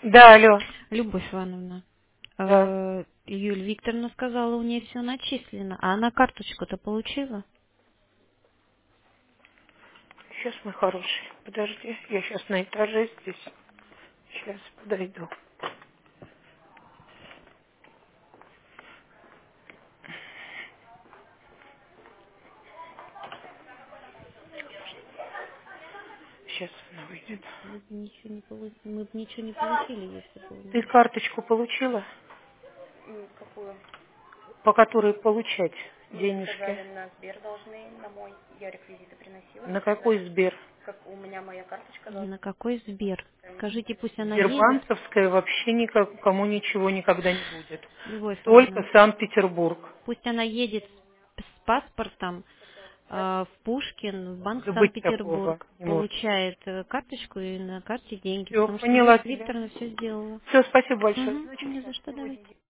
Да, алло. Любовь Ивановна, Да. Юлия Викторовна сказала, у нее все начислено, а она карточку-то получила? Сейчас, мой хороший. Подожди, я сейчас на этаже здесь. Сейчас подойду. Сейчас она выйдет. Вы бы ничего не мы бы ничего не получили, если бы у Ты нее. карточку получила, Какую? по которой получать Мне денежки? сказали, на Сбер должны, на мой. Я реквизиты приносила, На мне какой сказали, Сбер? как у меня моя карточка На должна какой Сбер? быть. Скажите, пусть она едет. Сбербанковская вообще никому ничего никогда не будет. Любовь Только Ивановна, Санкт-Петербург. пусть она едет с паспортом в Пушкин, в банк Да быть такого Санкт-Петербург, не может. получает карточку и на карте деньги, Все, потому что поняла Юлия тебя. Викторовна все сделала. Все, спасибо большое. Угу, Значит, не так, за что, сегодня давайте.